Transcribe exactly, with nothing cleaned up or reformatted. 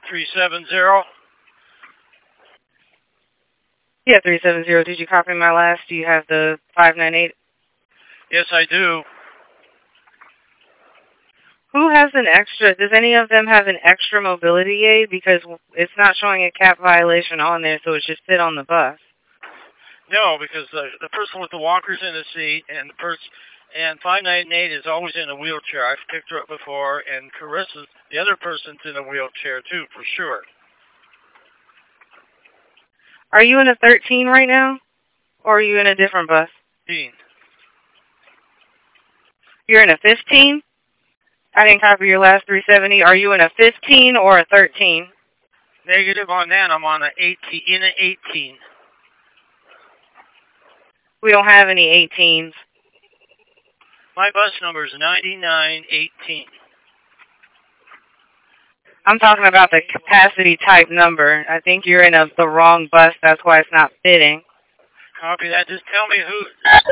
three seven zero. Yeah, three seven zero. Did you copy my last? Do you have the five nine eight? Yes, I do. Who has an extra? Does any of them have an extra mobility aid? Because it's not showing a cap violation on there, so it should fit on the bus. No, because the the person with the walker's in the seat, and the person and five nine eight is always in a wheelchair. I've picked her up before, and Carissa's the other person's in a wheelchair too, for sure. Are you in a thirteen right now, or are you in a different bus? fifteen. You're in a fifteen? I didn't copy your last three seventy. Are you in a fifteen or a thirteen? Negative on that. I'm on an eighteen. In an eighteen. We don't have any eighteens. My bus number is ninety-nine eighteen. I'm talking about the capacity type number. I think you're in a, the wrong bus. That's why it's not fitting. Copy that. Just tell me who